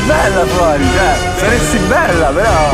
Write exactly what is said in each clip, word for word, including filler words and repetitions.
bella fuori, cioè, saresti bella però.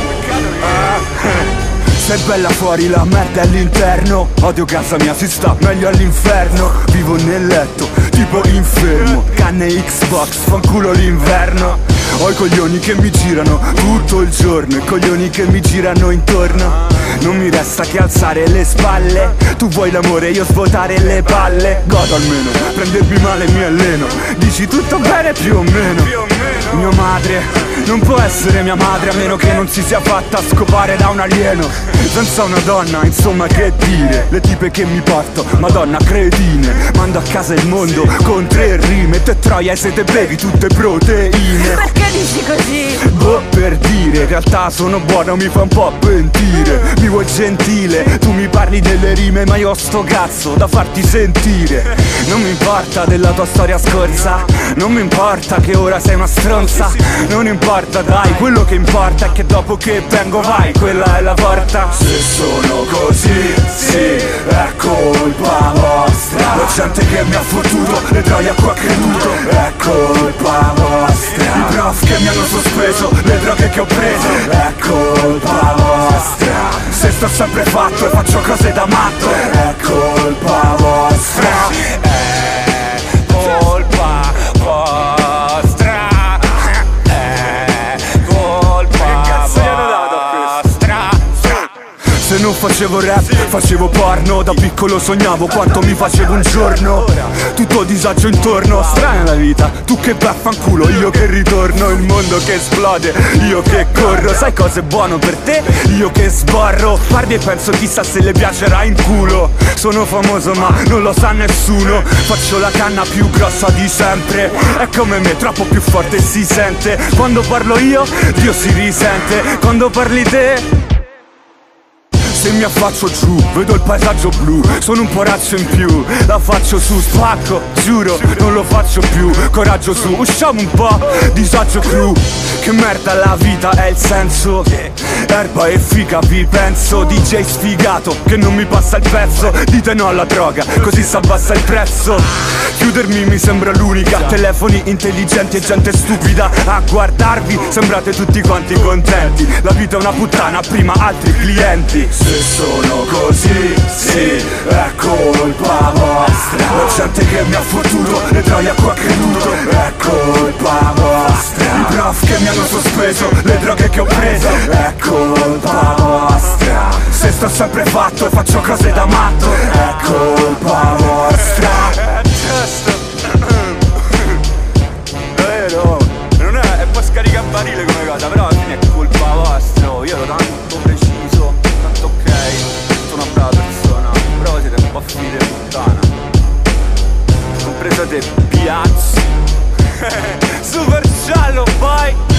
Sei bella fuori, la merda è all'interno. Odio casa mia, si sta meglio all'inferno. Vivo nel letto, tipo infermo. Canne Xbox, fanculo l'inverno. Ho i coglioni che mi girano tutto il giorno, i coglioni che mi girano intorno. Non mi resta che alzare le spalle. Tu vuoi l'amore, io svuotare le palle. Godo almeno, prendermi male mi alleno. Dici tutto bene più o meno. Mia madre non può essere mia madre a meno che non si sia fatta scopare da un alieno. Senza una donna, insomma che dire. Le tipe che mi porto, madonna cretine. Mando a casa il mondo con tre rime. Te troia e se te bevi tutte proteine. Perché dici così? Boh, per dire, in realtà sono buono, mi fa un po' pentire. Mi vuoi gentile, tu mi parli delle rime, ma io ho sto cazzo da farti sentire. Non mi importa della tua storia scorsa, non mi importa che ora sei una stronza. Non importa dai, quello che importa è che dopo che vengo vai, quella è la porta. Se sono così, sì, è colpa vostra. La gente che mi ha fottuto, le troie a cui ha creduto, è colpa vostra. I prof che mi hanno sospeso, le droghe che ho preso, è colpa vostra. Se sto sempre fatto e faccio cose da matto, è colpa vostra. È colpa vostra. È colpa vostra. Se non facevo rap, facevo porno. Da piccolo sognavo quanto mi facevo un giorno. Tutto disagio intorno, strana la vita. Tu che vaffanculo, io che ritorno. Il mondo che esplode, io che corro. Sai cosa è buono per te? Io che sborro. Parli e penso chissà se le piacerà in culo. Sono famoso ma non lo sa nessuno. Faccio la canna più grossa di sempre. È come me, troppo più forte si sente. Quando parlo io, Dio si risente. Quando parli te, se mi affaccio giù, vedo il paesaggio blu. Sono un po' razzo in più, la faccio su, spacco, giuro, non lo faccio più. Coraggio su, usciamo un po', disagio crew. Che merda la vita è il senso. Erba e figa vi penso. D J sfigato che non mi passa il pezzo. Dite no alla droga, così s'abbassa il prezzo. Chiudermi mi sembra l'unica. Telefoni intelligenti e gente stupida a guardarvi. Sembrate tutti quanti contenti. La vita è una puttana, prima altri clienti. Se sono così, sì, è colpa vostra. La gente che mi ha fottuto, le troie a cui ha creduto, è colpa vostra. I prof che mi hanno sospeso, le droghe che ho preso, è colpa vostra. Se sto sempre fatto e faccio cose da matto, è colpa vostra. È giusto. Vero, non è, è po' scaricabarile come cosa, però alla fine è colpa vostra. Io ero tanto preciso, tanto ok, sono una brava persona, però siete un po' figli di puttana. Compreso te, piazza. Super giallo, poi